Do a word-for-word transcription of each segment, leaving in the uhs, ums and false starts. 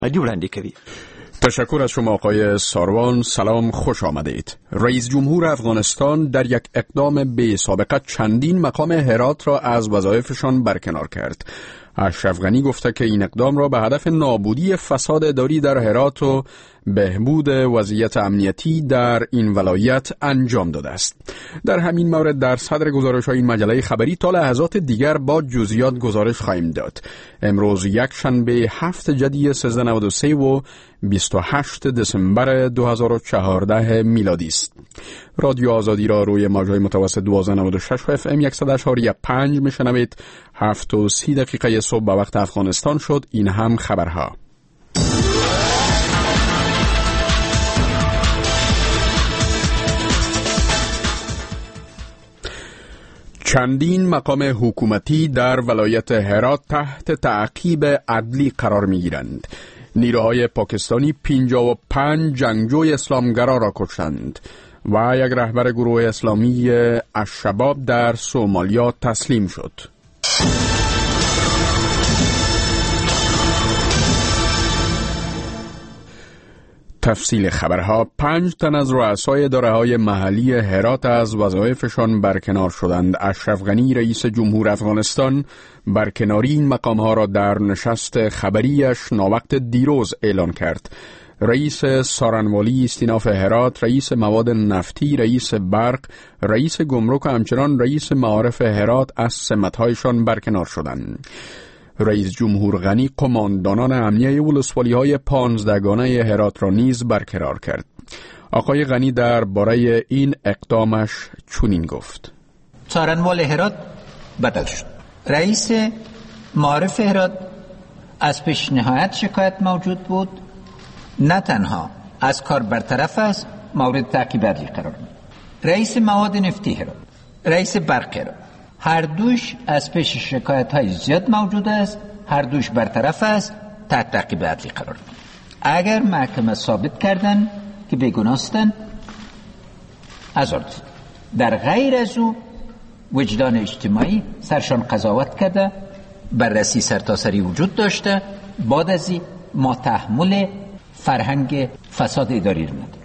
وړاندې کوي. تشکر از شما آقای ساروان. سلام، خوش آمدید. رئیس جمهور افغانستان در یک اقدام بی سابقه چندین مقام هرات را از وظایفشان برکنار کرد. اشرف غنی گفته که این اقدام را به هدف نابودی فساد اداری در هرات و بهبود وضعیت امنیتی در این ولایت انجام داده است. در همین مورد در صدر گزارش‌های این مجله خبری تا لحظات دیگر با جزئیات گزارش خواهیم داد. امروز یک شنبه هفت جدی سیزده نود و سه و بیست و هشت دسامبر دو هزار و چهارده میلادی است. رادیو آزادی را روی موج‌های متوسط دوازده نود و شش و اف ام صد و اشاری پنج میشنوید. هفت و سی دقیقه صبح به وقت افغانستان شد. این هم خبرها. چندین مقام حکومتی در ولایت هرات تحت تعقیب عدلی قرار می گیرند. نیروهای پاکستانی پنجاه و پنج جنگجوی اسلامگرا را کشتند و یک رهبر گروه اسلامی الشباب در سومالیا تسلیم شد. تفصیل خبرها. پنج تن از رؤسای اداره‌های محلی هرات از وظایفشان برکنار شدند. اشرف غنی رئیس جمهور افغانستان برکناری این مقام‌ها را در نشست خبریش ناوقت دیروز اعلان کرد. رئیس سارنوالی استیناف هرات، رئیس مواد نفتی، رئیس برق، رئیس گمرک و همچنان رئیس معارف هرات از سمت‌هایشان برکنار شدند. رئیس جمهور غنی قماندانان امنیه ولسوالی‌های پانزدهگانه هرات را نیز برقرار کرد. آقای غنی درباره این اقدامش چنین گفت: سارنوال هرات بدل شد. رئیس معارف هرات از پیشنهاد شکایت موجود بود، نه تنها از کار برطرف است، مورد تعقیب عدلی قرار می. رئیس مواد نفتی هرات، رئیس برق هرات، هر دوش از پیش شکایت های زیاد موجود است، هر دوش برطرف است، تحت تعقیب عدلی قرار می. اگر محکمه ثابت کردن که بیگناهستند، آزاد. در غیر از او وجدان اجتماعی سرشان قضاوت کرده، بررسی سرتاسری وجود داشته، بعد از این ما تحمل فرهنگ فساد اداری رو نداره.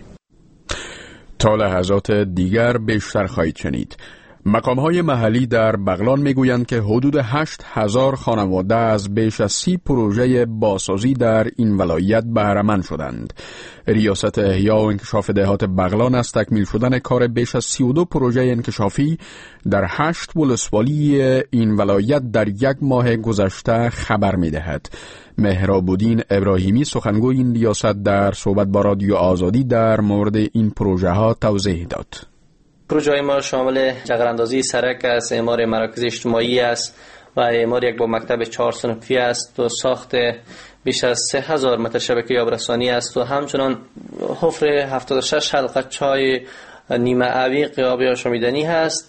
تا لحظات دیگر بیشتر خواهید شنید. مقام‌های محلی در بغلان میگویند که حدود هشت هزار خانواده از بیش از سی پروژه بازسازی در این ولایت بهره‌مند شدند. ریاست احیا و انکشاف دهات بغلان از تکمیل شدن کار بیش از سی و دو پروژه انکشافی در هشت ولسوالی این ولایت در یک ماه گذشته خبر می‌دهد. مهراب‌الدین ابراهیمی سخنگوی این ریاست در صحبت با رادیو آزادی در مورد این پروژه ها توضیح داد. پروژه ما شامل جغراندازی سرک است، اعمار مراکز اجتماعی است و اعمار یک با مکتب چهار صنفی است و ساخت بیش از سه هزار متر شبکه آبرسانی است و همچنان حفر هفتاد و شش حلقه چای نیمه عمیق آب آشامیدنی هست.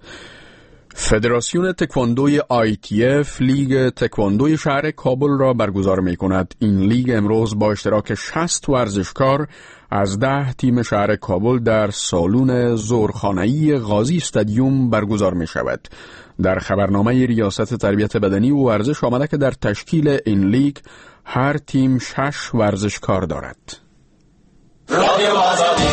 فدراسیون تکواندوی آی تی اف لیگ تکواندوی شهر کابل را برگزار می کند. این لیگ امروز با اشتراک شصت ورزشکار از ده تیم شهر کابل در سالن زورخانه‌ای غازی استادیوم برگزار می شود. در خبرنامه ریاست تربیت بدنی و ورزش آمده که در تشکیل این لیگ هر تیم شش ورزشکار دارد. رادیو آزادی.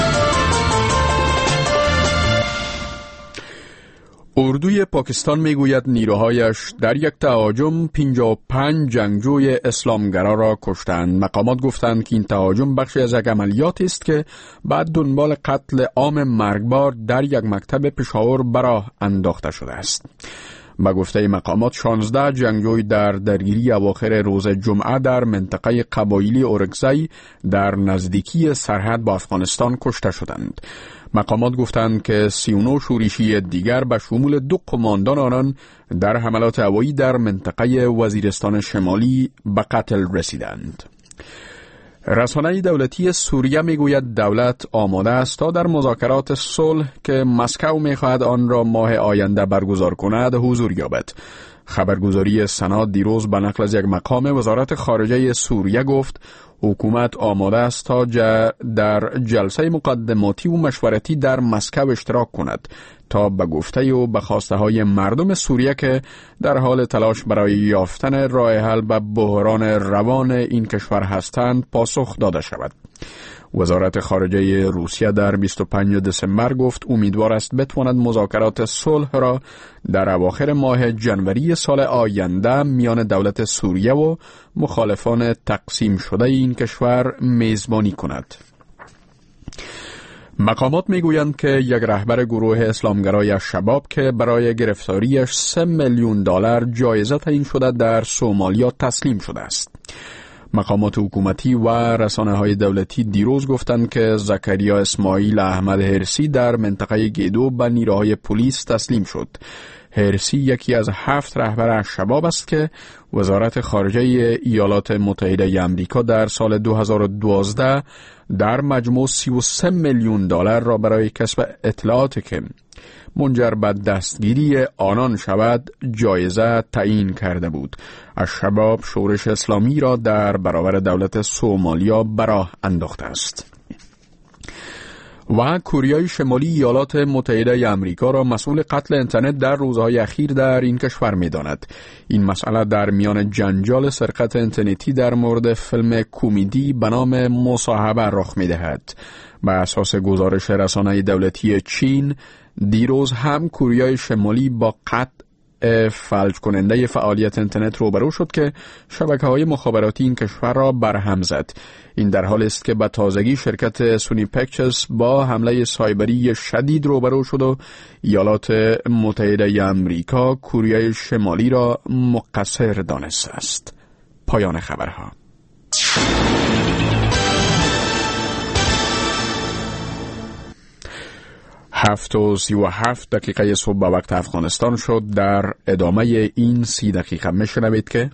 اردوی پاکستان میگوید نیروهایش در یک تهاجم پنجاه و پنج جنگجوی اسلامگرا را کشتند. مقامات گفتند که این تهاجم بخشی از یک عملیاتی است که بعد دنبال قتل عام مرگبار در یک مکتب پشاور براه انداخته شده است. با گفته مقامات شانزده جنگجوی در درگیری اواخر روز جمعه در منطقه قبایلی اورکزی در نزدیکی سرحد با افغانستان کشته شدند. مقامات گفتند که سی و نه شورشی دیگر به شمول دو قماندان آنان در حملات هوایی در منطقه وزیرستان شمالی به قتل رسیدند. رسانه دولتی سوریه میگوید دولت آماده است تا در مذاکرات صلح که مسکو میخواهد آن را ماه آینده برگزار کند حضور یابد. خبرگزاری سنا دیروز به نقل از یک مقام وزارت خارجه سوریه گفت حکومت آماده است تا در جلسه مقدماتی و مشورتی در مسکو اشتراک کند تا به گفته و به خواسته های مردم سوریه که در حال تلاش برای یافتن راه حل به بحران روان این کشور هستند پاسخ داده شود. وزارت خارجه روسیه در بیست و پنجم دسامبر گفت امیدوار است بتواند مذاکرات صلح را در اواخر ماه جنوری سال آینده میان دولت سوریه و مخالفان تقسیم شده این کشور میزبانی کند. مقامات میگویند که یک رهبر گروه اسلامگرای شباب که برای گرفتاریش سه میلیون دلار جایزه تعیین شده در سومالیا تسلیم شده است. مقامات حکومتی و رسانه‌های دولتی دیروز گفتند که زکریا اسماعیل احمد هرسی در منطقه گیدو به نیروهای پلیس تسلیم شد. هرسی یکی از هفت رهبر شباب است که وزارت خارجه ایالات متحده آمریکا در سال دو هزار و دوازده در مجموع سی و سه میلیون دلار را برای کسب اطلاعاتی که منجر به دستگیری آنان شود جایزه تعیین کرده بود. الشباب شورش اسلامی را در برابر دولت سومالیا به راه انداخته است. و کره شمالی ایالات متحده آمریکا را مسئول قتل اینترنت در روزهای اخیر در این کشور می‌داند. این مسئله در میان جنجال سرقت اینترنتی در مورد فیلم کمدی به نام مصاحبه رخ می‌دهد. بر اساس گزارش رسانه دولتی چین دیروز هم کره شمالی با قطع فلج کننده فعالیت اینترنت روبرو شد که شبکه‌های مخابراتی این کشور را برهم زد. این در حالی است که به تازگی شرکت سونی پیکچرز با حمله سایبری شدید روبرو شد و ایالات متحده آمریکا کره شمالی را مقصر دانسته است. پایان خبرها. هفت و سی و هفت دقیقه صبح به وقت افغانستان شد. در ادامه این سی دقیقه میشنوید که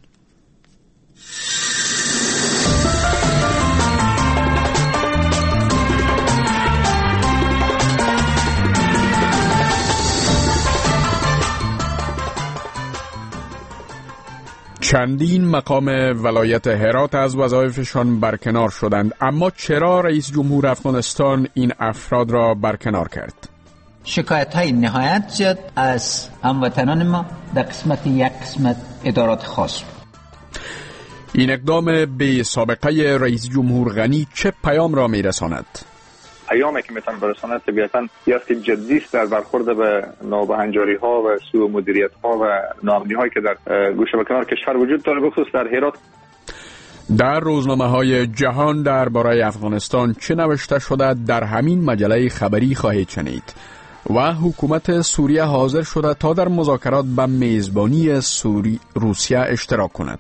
چندین مقام ولایت هرات از وظایفشان برکنار شدند. اما چرا رئیس جمهور افغانستان این افراد را برکنار کرد؟ شکایت های نهایت زیاد از هموطنان ما در قسمت یک قسمت ادارات خاص. این اقدام بی سابقه رئیس جمهور غنی چه پیام را میرساند؟ پیامی که میتونه برساند طبیعتاً یاست جدی است در برخورد به نابهنجاری ها و سوء مدیریت ها و ناامنی هایی که در گوشه و کنار کشور وجود داره، بخصوص در هرات. در روزنامه های جهان درباره افغانستان چه نوشته شده در همین مجله خبری خواهید شنید. و حکومت سوریه حاضر شده تا در مذاکرات به میزبانی سوری روسیه اشتراک کند.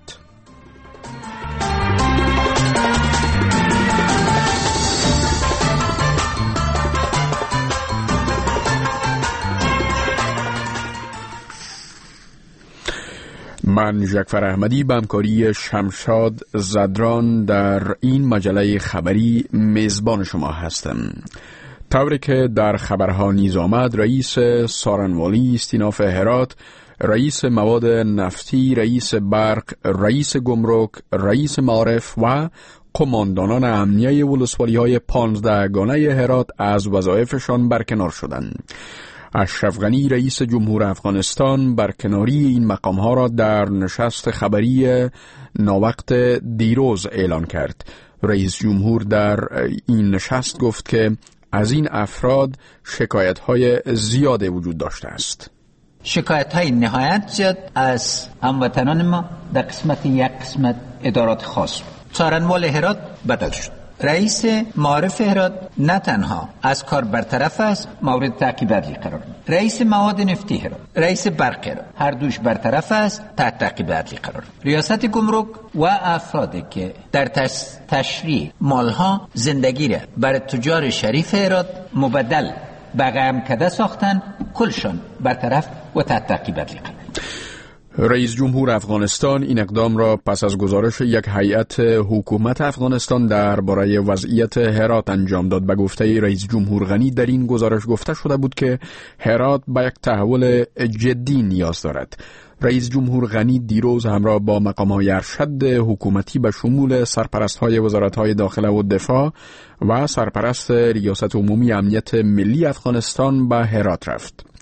من جعفر احمدی به همکاری شمشاد زدران در این مجله خبری میزبان شما هستم. طوری که در خبرها نیز آمد، رئیس سارنوالی استیناف هرات، رئیس مواد نفتی، رئیس برق، رئیس گمرک، رئیس معارف و قماندانان امنیه ولسوالی های پانزده گانه هرات از وظایفشان برکنار شدند. اشرف غنی رئیس جمهور افغانستان برکناری این مقام ها را در نشست خبری ناوقت دیروز اعلان کرد. رئیس جمهور در این نشست گفت که از این افراد شکایت های زیاد وجود داشته است. شکایت های نهایت زیاد از هموطنان ما در قسمت یک قسمت ادارات خاص. سارنوال هرات بدل شد. رئیس معارف هرات نه تنها از کار برطرف است، مورد تعقیب عدلی قرار می‌گیرد. رئیس مواد نفتی هرات، رئیس برق هرات هر دوش برطرف است، تحت تعقیب عدلی قرار می‌گیرد. ریاست گمرک و افرادی که در تشریع مالها زندگی را بر تجار شریف هرات مبدل به غمکده ساختن، کلشان برطرف و تحت تعقیب عدلی قرار می‌گیرد. رئیس جمهور افغانستان این اقدام را پس از گزارش یک هیئت حکومت افغانستان درباره وضعیت هرات انجام داد. به گفته رئیس جمهور غنی در این گزارش گفته شده بود که هرات به یک تحول جدی نیاز دارد. رئیس جمهور غنی دیروز همراه با مقام‌های ارشد حکومتی به شمول سرپرست‌های وزارت‌های داخله و دفاع و سرپرست ریاست عمومی امنیت ملی افغانستان به هرات رفت.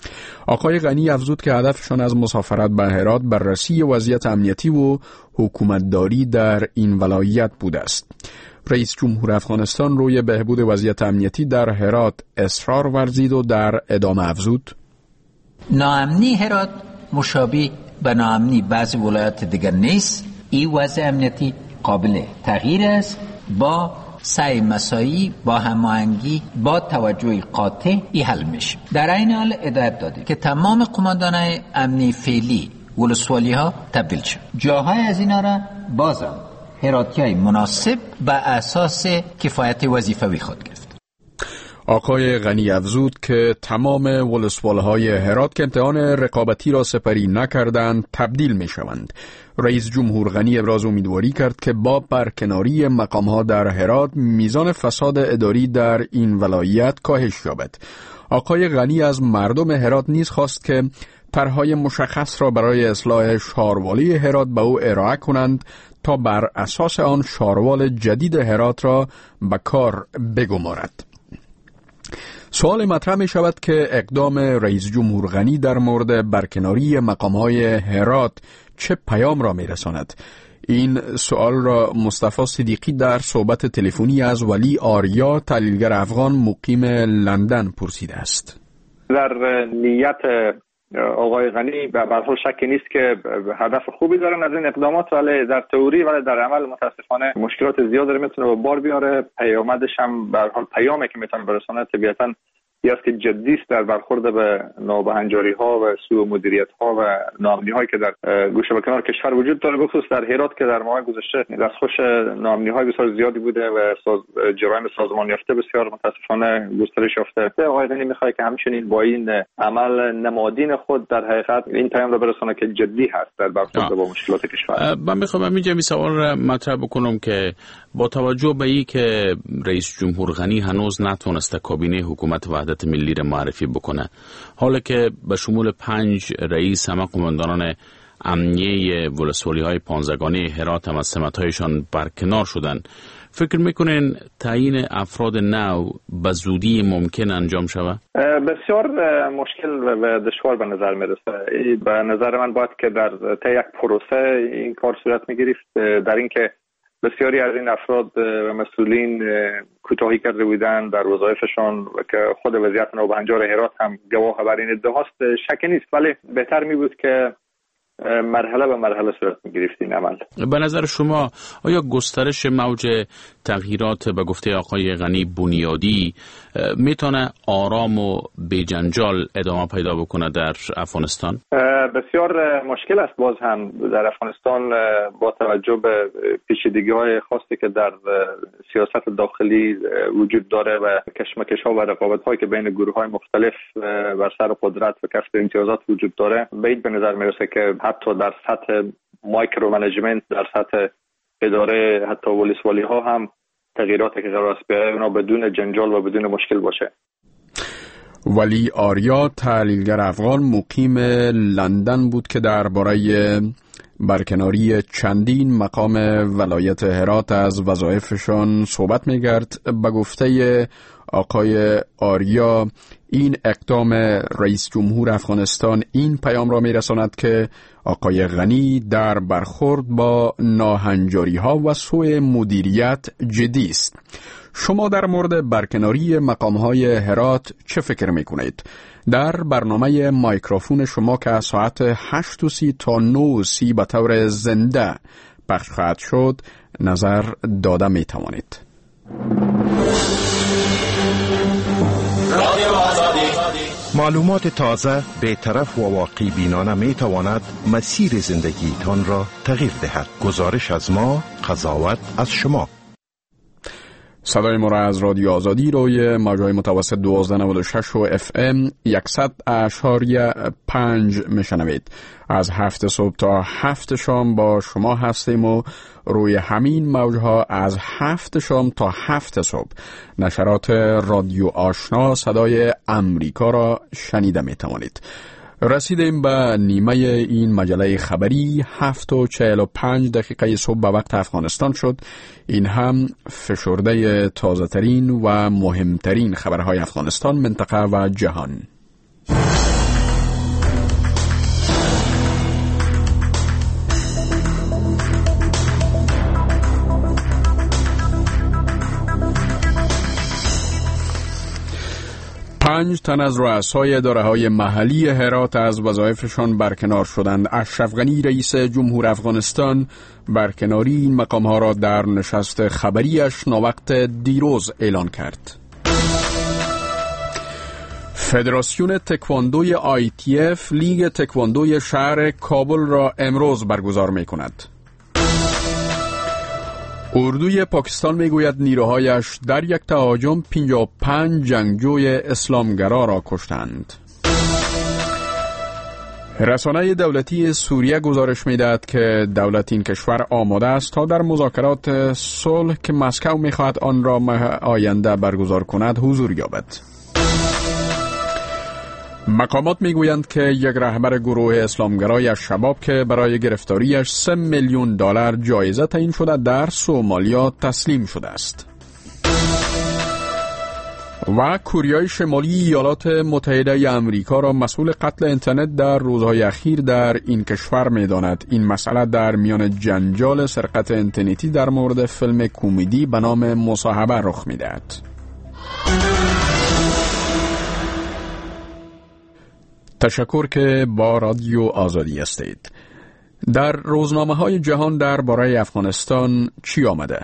آقای غنی افزود که هدفشان از مسافرت به هرات بررسی وضعیت امنیتی و حکومتداری در این ولایت بوده است. رئیس جمهور افغانستان روی بهبود وضعیت امنیتی در هرات اصرار ورزید و در ادامه افزود: ناامنی هرات مشابه به ناامنی بعضی ولایات دیگر نیست. این وضع امنیتی قابل تغییر است با سعی مساعی، با هماهنگی، با توجه قاطع ای حل میشه. در این حال هدایت داده که تمام قماندانای امنی فعلی ولسوالی ها تبدیل شد. جاهای از اینا را بازم هراتیای مناسب به اساس کفایت وظیفوی خود گرفت. آقای غنی افزود که تمام ولسوالهای هرات که امتحان رقابتی را سپری نکردند تبدیل می شوند. رئیس جمهور غنی ابراز امیدواری کرد که با برکناری مقامها در هرات میزان فساد اداری در این ولایت کاهش یابد. آقای غنی از مردم هرات نیز خواست که طرحهای مشخص را برای اصلاح شاروالی هرات به او ارائه کنند تا بر اساس آن شاروال جدید هرات را به کار بگمارد. سوال مطرح می شود که اقدام رئیس جمهور غنی در مورد برکناری مقامهای هرات چه پیام را می رساند؟ این سوال را مصطفی صدیقی در صحبت تلفنی از ولی آریا، تحلیلگر افغان مقیم لندن پرسیده است. در نیت آقای غنی به هر حال شکی نیست که هدف خوبی دارن از این اقدامات، ولی در تئوری ولی در عمل متاسفانه مشکلات زیاد داره میتونه به بار بیاره. پیامدش هم به هر حال پیامی که میتونه برسونه طبیعتاً یه که جدی است در برخورد به نابهنجاری ها و سوء مدیریت ها و ناامنی هایی که در گوشه و کنار کشور وجود داره، به خصوص در هرات که در ماه گذشته دستخوش ناامنی های بسیار زیادی بوده و ساز... جرایم سازمان یافته بسیار متاسفانه گسترش یافته. آقای غنی میخواد که همچنین با این عمل نمادین خود در حقیقت این پیام رو برسونه که جدی هست در برخورد با مشکلات کشور. من میخوام همینجا سوال مطرح بکنم که با توجه به این که رئیس جمهور غنی هنوز نتونسته کابینه حکومت وحدت ملی را معرفی بکنه، حالا که به شمول پنج رئیس همه قماندانان امنیه ولسوالی های پانزدگانه هرات هم از سمت‌هایشان برکنار شدن، فکر میکنین تعیین افراد نو به زودی ممکن انجام شود؟ بسیار مشکل و دشوار به نظر میرسه. به نظر من باید که در طی یک پروسه این کار صورت میگرفت، در اینکه بسیاری از این افراد و مسئولین کوتاهی کرده بودند در وظایفشان و که خود وضعیت نابهنجار هرات هم گواه بر این ادعاست، شکی نیست، ولی بهتر می بود که مرحله به مرحله صورت می‌گرفت این عمل. به نظر شما آیا گسترش موج تغییرات به گفته آقای غنی بنیادی میتونه آرام و بی‌جنجال ادامه پیدا بکنه در افغانستان؟ بسیار مشکل است باز هم در افغانستان با توجه به پیچیدگی‌های خاصی که در سیاست داخلی وجود داره و کشمکش‌ها و رقابت‌هایی که بین گروه‌های مختلف بر سر قدرت و کسب امتیازات وجود داره. بعید به نظر میرسه که حتی در سطح مایکرو منیجمنت، در سطح اداره حتی ولسوالی ها هم تغییراتی که قرار است بیاره اونا بدون جنجال و بدون مشکل باشه. ولی آریا، تحلیلگر افغان مقیم لندن بود که درباره برکناری چندین مقام ولایت هرات از وظایفشان صحبت می‌کرد. به گفته آقای آریا، این اقدام رئیس جمهور افغانستان این پیام را می‌رساند که آقای غنی در برخورد با ناهنجاری‌ها و سوء مدیریت جدی است. شما در مورد برکناری مقام‌های هرات چه فکر می‌کنید؟ در برنامه مایکروفون شما که ساعت هشت و سی تا نه و سی به طور زنده پخش خواهد شد نظر داده می‌توانید. معلومات تازه، بی‌طرف و واقعی بینانه می تواند مسیر زندگیتان را تغییر دهد. گزارش از ما، قضاوت از شما. صدای ما را از رادیو آزادی روی موج‌های متوسط دوازده نود و شش و اف ام صد اشاریه پنج میشنوید. از هفت صبح تا هفت شام با شما هستیم و روی همین موج‌ها از هفت شام تا هفت صبح نشرات رادیو آشنا صدای امریکا را شنیده می توانید. رسیدیم به نیمه این مجله خبری. هفت و چهل و پنج دقیقه صبح به وقت افغانستان شد. این هم فشرده تازه ترین و مهمترین خبرهای افغانستان، منطقه و جهان. پنج تن از رؤسای اداره‌های محلی هرات از وظایفشان برکنار شدند. اشرف غنی رئیس جمهور افغانستان برکناری این مقام‌ها را در نشست خبریش ناوقت دیروز اعلان کرد. فدراسیون تکواندوی آی تی اف لیگ تکواندوی شهر کابل را امروز برگزار می‌کند. اردوی پاکستان میگوید نیروهایش در یک تهاجم پنجاه و پنج جنگجوی اسلامگرا را کشتند. رسانه دولتی سوریه گزارش میدهد که دولت این کشور آماده است تا در مذاکرات صلح که مسکو میخواهد آن را ماه آینده برگزار کند حضور یابد. مقامات میگویند که یک رهبر گروه اسلامگرای الشباب که برای گرفتاریش سه میلیون دلار جایزه تعیین شده در سومالیا تسلیم شده است. و کوریای شمالی ایالات متحده آمریکا را مسئول قتل اینترنت در روزهای اخیر در این کشور می‌داند. این مسئله در میان جنجال سرقت اینترنتی در مورد فیلم کمدی به نام مصاحبه رخ می‌دهد. تشکر که با رادیو آزادی هستید. در روزنامه‌های جهان درباره افغانستان چی آمده؟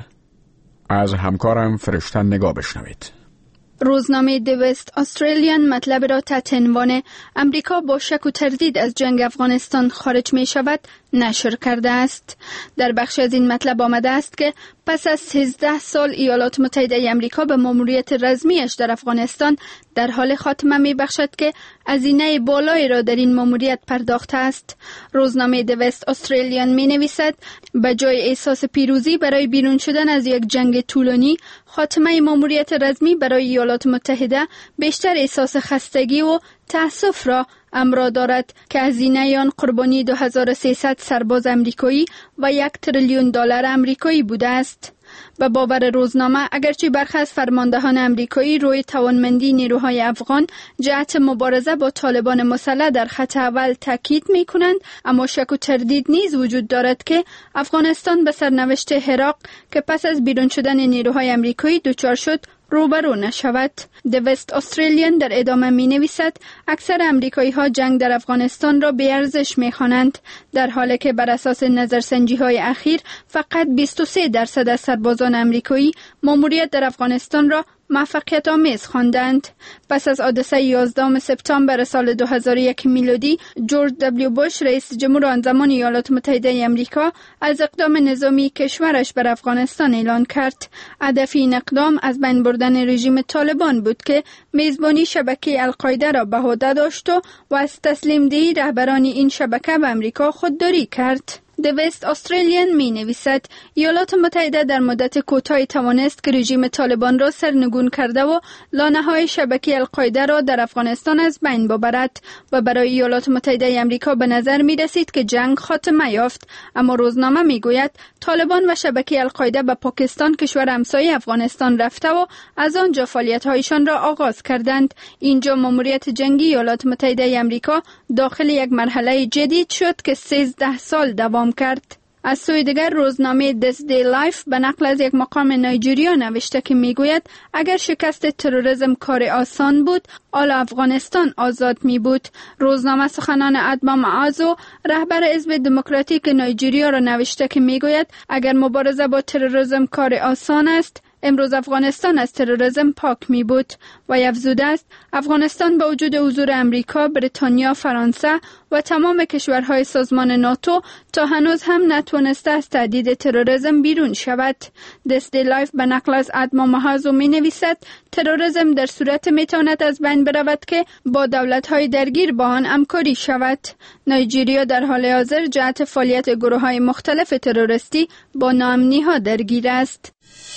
از همکارم فرشته نگاه بشنوید. روزنامه دی وست استرالیان مطلب را تحت عنوان امریکا با شک و تردید از جنگ افغانستان خارج می شود نشر کرده است. در بخش از این مطلب آمده است که پس از سیزده سال ایالات متحده امریکا به ماموریت رزمیش در افغانستان در حال خاتمه می بخشد که هزینه بالایی را در این ماموریت پرداخته است. روزنامه دی وست استرالیان می نویسد به جای احساس پیروزی برای بیرون شدن از یک جنگ طولانی، خاتمه ماموریت رزمی برای ایالات متحده بیشتر احساس خستگی و تأسف را امرا دارد که هزینه آن قربانی دو هزار و سیصد سرباز امریکایی و یک تریلیون دلار امریکایی بوده است. به باور روزنامه اگرچه برخی از فرماندهان امریکایی روی توانمندی نیروهای افغان جهت مبارزه با طالبان مسلح در خط اول تاکید می کنند، اما شک و تردید نیز وجود دارد که افغانستان به سرنوشت عراق که پس از بیرون شدن نیروهای امریکایی دچار شد روبرو نشود. دی وست استرالیان در ادامه می نویسد اکثر امریکایی ها جنگ در افغانستان را بی ارزش می خوانند، در حالی که بر اساس نظرسنجی های اخیر فقط بیست و سه درصد از سربازان امریکایی ماموریت در افغانستان را موفقیت آمیز خواندند. پس از حادثه یازدهم سپتامبر سال دو هزار و یک میلادی، جورج دبلیو بوش رئیس جمهور آن زمان ایالات متحده آمریکا از اقدام نظامی کشورش بر افغانستان اعلان کرد. هدف این اقدام از بین بردن رژیم طالبان بود که میزبانی شبکه القاعده را به عهده داشت و از تسلیم دهی رهبران این شبکه به آمریکا خودداری کرد. دی وست استرالیان می نویسد ایالات متحده در مدت کوتاهی توانست که رژیم طالبان را سرنگون کرده و لانه‌های شبکه القاعده را در افغانستان از بین ببرد و برای ایالات متحده آمریکا به نظر می رسید که جنگ خاتمه یافت. اما روزنامه می گوید طالبان و شبکه القاعده به پاکستان، کشور همسایه افغانستان، رفته و از آنجا فعالیت‌هایشان را آغاز کردند. اینجا ماموریت جنگی ایالات متحده آمریکا داخل یک مرحله جدید شد که سیزده سال دوام کرد. از سوی دیگر روزنامه This Day Life به نقل از یک مقام نایجریا نوشته که میگوید اگر شکست تروریسم کار آسان بود، حالا افغانستان آزاد می بود. روزنامه سخنان ادما معازو رهبر حزب دموکراتیک نایجریا را نوشته که میگوید اگر مبارزه با تروریسم کار آسان است، امروز افغانستان از تروریسم پاک می بود. و افزوده است افغانستان با وجود حضور امریکا، بریتانیا، فرانسه و تمام کشورهای سازمان ناتو تا هنوز هم نتوانسته از تهدید تروریسم بیرون شود. دستی لایف به نقل از ادما مهازو می نویسد تروریسم در صورت می تواند از بین برود که با دولت‌های درگیر با آن همکاری شود. نایجریا در حال حاضر جهت فعالیت گروه‌های مختلف تروریستی با ناامنی‌ها درگیر است.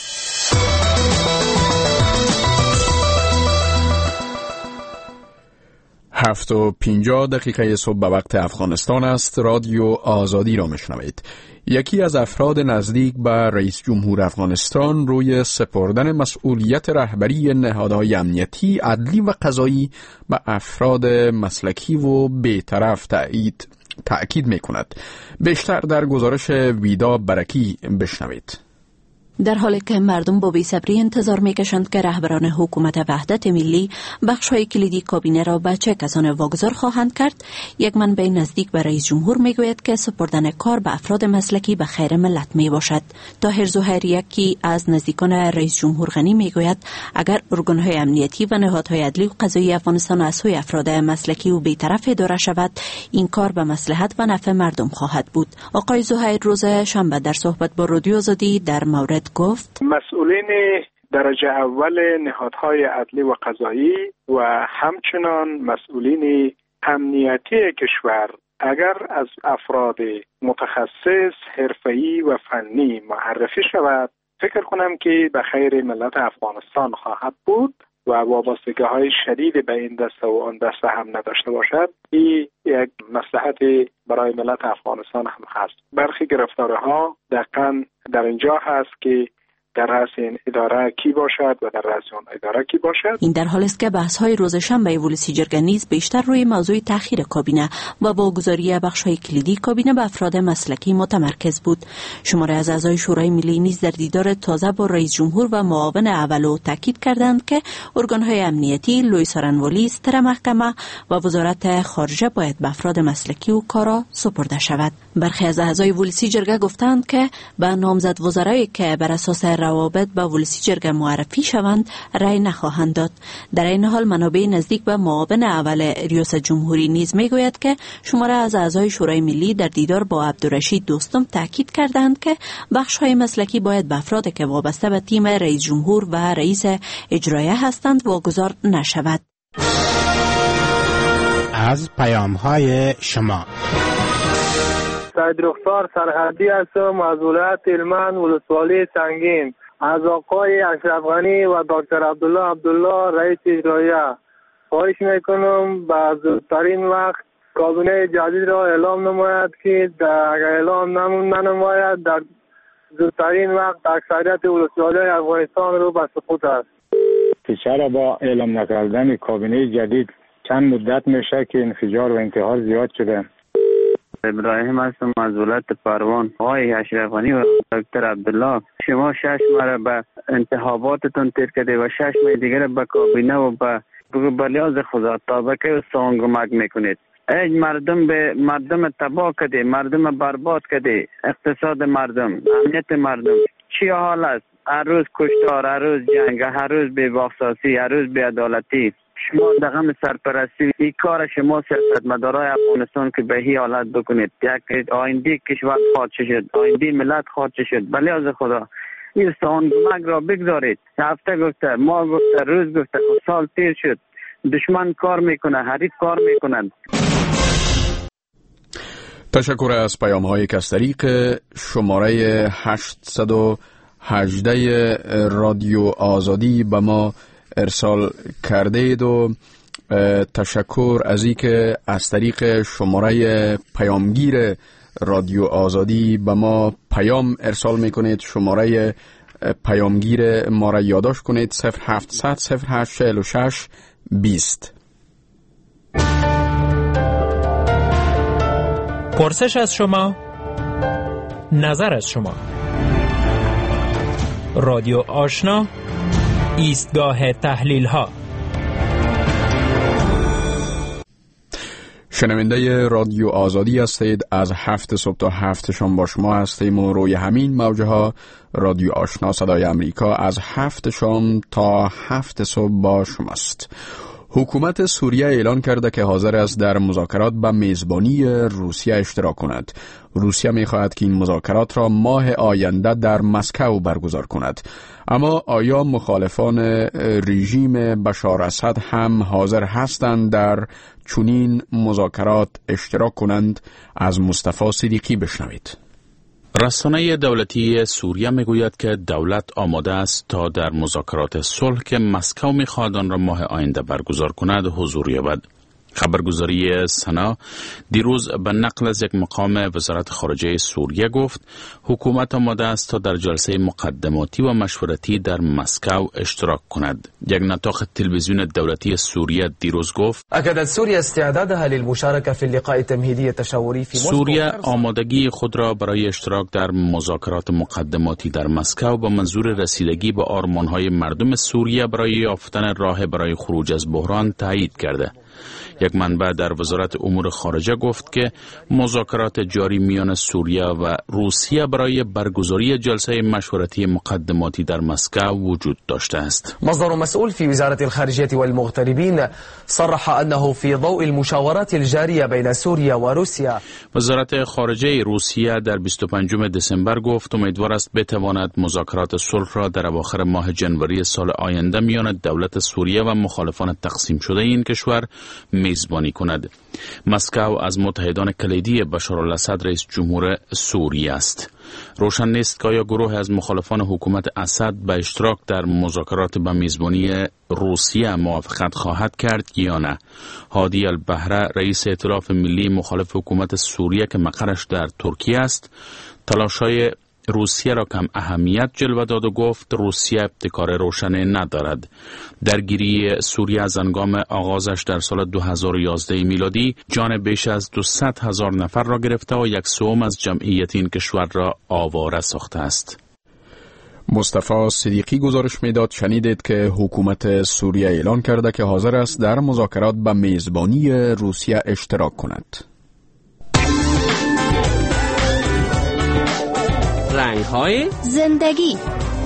هفت و پنجاه دقیقه صبح به وقت افغانستان است. رادیو آزادی را میشنوید. یکی از افراد نزدیک به رئیس جمهور افغانستان روی سپردن مسئولیت رهبری نهادهای امنیتی، عدلی و قضایی به افراد مسلکی و بی‌طرف تأیید تأکید می کند. بیشتر در گزارش ویدا برکی بشنوید. در حالی که مردم با بی‌صبری انتظار می‌کشند که رهبران حکومت وحدت ملی بخش‌های کلیدی کابینه را به چه کسان واگذار خواهند کرد، یک منبع نزدیک به رئیس جمهور میگوید که سپردن کار به افراد مسلکی به خیر ملت میباشد. طاهر زهیر یکی از نزدیکان رئیس جمهور غنی میگوید اگر ارگان‌های امنیتی و نهادهای عدلی و قضایی افغانستان از سوی افراد مسلکی و بی‌طرف اداره شود، این کار به مصلحت و نفع مردم خواهد بود. آقای زهیر روز شنبه در صحبت با رادیو آزادی در مورد گفت مسئولین درجه اول نهادهای عدلی و قضایی و همچنان مسئولین امنیتی کشور اگر از افراد متخصص، حرفه‌ای و فنی معرفی شود، فکر کنم که به خیر ملت افغانستان خواهد بود و وابستگی‌های شدید به این دسته و آن دسته هم نداشته باشد. این یک مصلحت برای ملت افغانستان هم هست. برخی گرفتارها دقیقاً در اینجا هست که در رأس این اداره کی باشد و در رأس اون اداره کی باشد. این در حالی است که بحث‌های روز شنبه ولسی جرگه نیز بیشتر روی موضوع تأخیر کابینه و واگذاری بخش‌های کلیدی کابینه به افراد مسلکی متمرکز بود. شماره از اعضای شورای ملی نیز در دیدار تازه با رئیس جمهور و معاون اول تاکید کردند که ارگان‌های امنیتی، لوی سارنوالی، ستره محکمه و وزارت خارجه باید به افراد مسلکی و کارا سپرده شود. برخی از اعضای ولسی جرگه گفتند که به نامزد وزرایی که بر اساس روابط با ولسی جرگه معرفی شوند رأی نخواهند داد. در این حال منابع نزدیک به معاون اول ریاست جمهوری نیز میگوید که شماره از اعضای شورای ملی در دیدار با عبدالرشید دوستم تاکید کردند که بخش‌های مسلکی باید به افرادی که وابسته به تیم رئیس جمهور و رئیس اجرایه هستند واگذار نشود. از پیام‌های شما سید رخسار سرحدی هستم از ولایت هلمند ولسوالی سنگین. از آقای اشرف غنی و دکتر عبدالله عبدالله رئیس اجرایه خواهش میکنم به زودترین وقت کابینه جدید را اعلام نماید که اگر اعلام ننماید در زودترین وقت اکثریت ولسوالی افغانستان رو به سقوط است. چرا با اعلام نکردن کابینه جدید چند مدت میشه که انفجار و انتحار زیاد شده؟ ابراهیم هستم از ولایت پروان. آقای اشرف غنی و دکتر عبدالله، شما شش ماه به انتخاباتتون تیر کرده و شش ماه دیگر به کابینه و به بلیاز خدا طابقه و سانگمک میکنید. ای مردم به مردم تباه کده، مردم برباد کده، اقتصاد مردم، امنیت مردم چی حال است؟ هر روز کشتار، هر روز جنگ، هر روز بی‌واکساسی، هر روز بی‌عدالتی. شما دغم سرپرستی این کار شما سیاستمدارای افغانستان که به این حالت بکنید، یک آینده کشور خارج شد، آینده ملت خارج شد. بله از خدا این سانگمک را بگذارید. هفته گفته، ماه گفته، روز گفته، سال تیر شد. دشمن کار میکنه، حریف کار میکنند. تشکر از پیام هایی که از طریق شماره هشتصد و هجده رادیو آزادی به ما ارسال کرده اید و تشکر از این که از طریق شماره پیامگیر رادیو آزادی به ما پیام ارسال میکنید. شماره پیامگیر ما را یادداشت کنید: صفر هفتصد صفر هشت چهل و شش بیست. پرسش از شما، نظر از شما. رادیو آشنا، ایستگاه تحلیل ها. شنونده رادیو آزادی هستید. از هفت صبح تا هفت شام با شما هستیم و روی همین موجه ها رادیو آشنا صدای امریکا از هفت شام تا هفت صبح با شماست. حکومت سوریه اعلان کرده که حاضر است در مذاکرات به میزبانی روسیه اشتراک کند. روسیه می‌خواهد که این مذاکرات را ماه آینده در مسکو برگزار کند. اما آیا مخالفان رژیم بشار اسد هم حاضر هستند در چنین مذاکرات اشتراک کنند؟ از مصطفی صدیقی بشنوید. رسانه دولتی سوریه میگوید که دولت آماده است تا در مذاکرات صلح که مسکو می‌خواهد آن را ماه آینده برگزار کند حضور یابد. خبرگزاری سنا دیروز به نقل از یک مقام وزارت خارجه سوریه گفت حکومت آماده است تا در جلسه مقدماتی و مشورتی در مسکو اشتراک کند. یک نطاق تلویزیون دولتی سوریه دیروز گفت أكدت سوريا استعدادها للمشاركة في اللقاء التمهيدي التشاوري في مسکو. سوریه آمادگی خود را برای اشتراک در مذاکرات مقدماتی در مسکو با منظور رسیدگی به آرمان‌های مردم سوریه برای یافتن راه برای خروج از بحران تایید کرده. یک منبع در وزارت امور خارجه گفت که مذاکرات جاری میان سوریه و روسیه برای برگزاری جلسه مشورتی مقدماتی در مسکو وجود داشته است. مصدر مسئول في وزارة الخارجية والمغتربين صرح أنه في ضوء المشاورات الجارية بين سوريا وروسيا. وزارت خارجه روسیه در بیست و پنجم دسامبر گفت امیدوار است بتواند مذاکرات صلح را در اواخر ماه جنوری سال آینده میان دولت سوریه و مخالفان تقسیم شده این کشور میزبانی کند. مسکو از متحدان کلیدی بشارالاسد رئیس جمهور سوریه است. روشن نیست که آیا گروه از مخالفان حکومت اسد به اشتراک در مذاکرات به میزبانی روسیه موافقت خواهد کرد یا نه. هادی البهره رئیس ائتلاف ملی مخالف حکومت سوریه که مقرش در ترکیه است تلاش‌های روسیه را کم اهمیت جلوه داد و گفت روسیه ابتکار روشنی ندارد. درگیری سوریه از هنگام آغازش در سال دو هزار و یازده میلادی جان بیش از دویست هزار نفر را گرفته و یک سوم از جمعیت این کشور را آواره ساخته است. مصطفی صدیقی گزارش میداد شنیدید که حکومت سوریه اعلان کرده که حاضر است در مذاکرات به میزبانی روسیه اشتراک کند. رنگ‌های زندگی.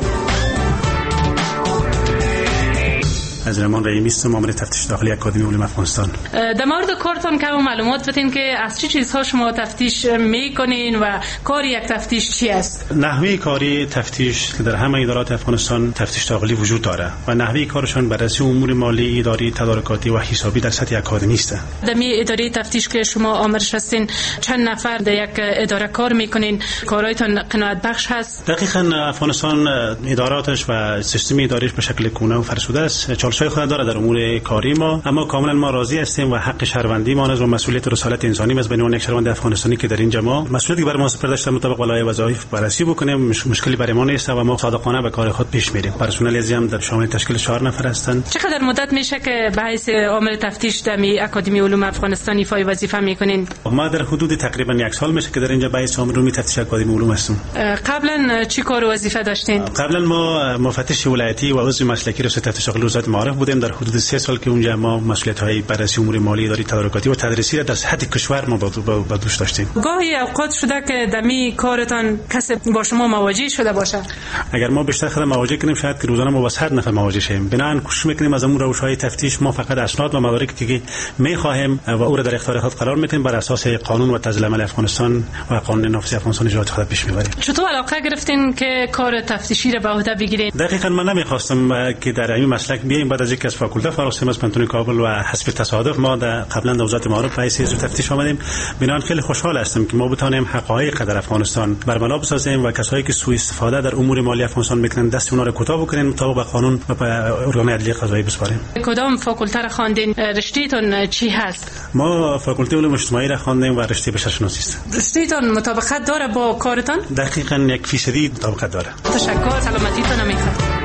از رمان رحیمی است، مامور تفتیش داخلی اکادمی علوم افغانستان. در مورد کارتون که معلومات بدین که از چه چیزها شما تفتیش میکنین و کار یک تفتیش چی است؟ نحوه کاری تفتیش که در همه ادارات افغانستان تفتیش داخلی وجود داره و نحوه کارشان بررسی امور مالی، اداری، تدارکاتی و حسابی در سطح اکادمی است. در می اداره تفتیش که شما آمرش هستین چند نفر در یک اداره کار میکنین؟ کارایتون قناعت بخش هست؟ دقیقاً افغانستان اداراتش و سیستم اداریش به شکل کونه و فرسوده است. چالش‌های خود داره در امور کاری ما، اما کاملا ما راضی هستیم و حق شهروندی ما از مسئولیت رسالت انسانی از بین یک شهروند افغانستانی که در این جمع مسئولیتی برای ما سپرده شده مطابق ولایت وظایف بررسی بکنیم. مش... مشکلی برای ما نیست و ما صادقانه به کار خود پیش میریم. پرسنل از هم در شامل تشکیل چهار نفر هستند. چقدر مدت میشه که به حیث عامل تفتیش در اکادمی علوم افغانستان ایفای وظیفه میکنین؟ ما در حدود تقریبا یک سال میشه که در اینجا به حیث عامل تفتیش اکادمی علوم هستیم. قبلا چی کار و وظیفه داشتین؟ قبلا ما مفتش ولایتی و عضو مسلکی رئیس تفتیش داخلی وزارت معارف بودیم. در حدود سه سال که اونجا ما مسئولیت‌های بررسی امور مالی، اداری، تدارکاتی و تدریسی را در سطح کشور ما با دوش داشتیم. گاهی اوقات شده که دمی کارتان کسی با شما مواجه شده باشه؟ اگر ما بیشتر خود مواجه کنیم شاید که روزانه ما با صد نفر مواجه شیم. بنابراین کوشش می‌کنیم از امور روش‌های تفتیش ما فقط اسناد و مدارکی که می‌خواهیم و او را در اختیار خود قرار می‌دیم بر اساس قانون و تنظیم عمل افغانستان و قانون نافذ افغانستان اجرات خود پیش می‌بریم. چطور علاقه گرفتین که کار تفتیشی را به عهده بگیرید؟ دقیقاً من نمی‌خواستم که در این مسلک بیایم. بعد از اینکه از فاکولته فارغ شدم از پانتون کابل و حسب تصادف ما در قبلا در وزارت معارف رئیس حزب تفتیش آمدیم. بنابراین خیلی خوشحال هستم که ما بتوانیم حقایق در افغانستان برملا بسازیم و کسایی که سوء استفاده در امور مالی افغانستان میکنن دست اونها را کوتاه بکنیم مطابق قانون و به ارگان عدلیه قضایی بسپاریم. کدام فاکولته را خواندین؟ رشتهتون چی هست؟ ما فاکولته علوم اجتماعی را خواندیم و رشته بشرشناسی است. رشتهتون مطابقت داره با کارتان؟ دقیقاً یک فیصدی مطابقت داره. تشکر. سلامتیتون میخوام.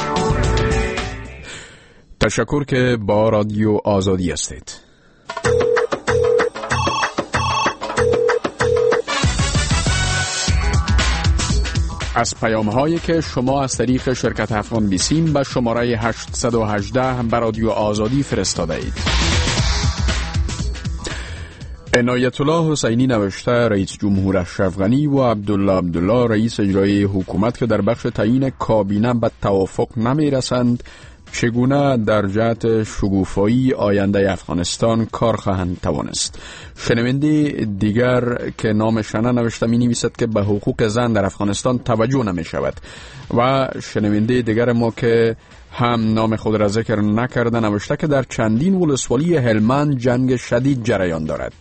تشکر که با رادیو آزادی هستید. از پیام‌هایی که شما از طریق شرکت افغان بیسیم به شماره هشتصد و هجده به رادیو آزادی فرستاده اید. عنایت الله حسینی نوشته رئیس جمهور اشرف غنی و عبدالله عبدالله رئیس اجرایی حکومت که در بخش تعیین کابینه به توافق نمی رسند چگونه در جهت شگوفایی آینده افغانستان کار خواهند توانست. شنونده دیگر که نامش ننوشته می نویسد که به حقوق زن در افغانستان توجه نمی شود و شنونده دیگر ما که هم نام خود را ذکر نکرده نوشته که در چندین ولسوالی هلمند جنگ شدید جریان دارد.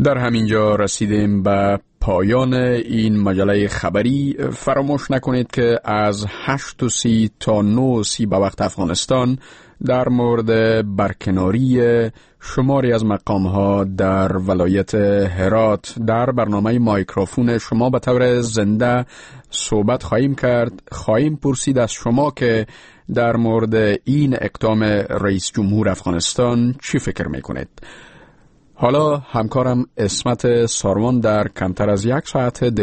در همینجا رسیدیم به پایان این مجله خبری. فراموش نکنید که از هشت و سی تا نه و سی به وقت افغانستان در مورد برکناری شماری از مقام‌ها در ولایت هرات در برنامه مایکروفون شما به طور زنده صحبت خواهیم کرد. خواهیم پرسید از شما که در مورد این اقدام رئیس جمهور افغانستان چی فکر میکنید؟ حالا همکارم اسمت ساروان در کمتر از یک ساعت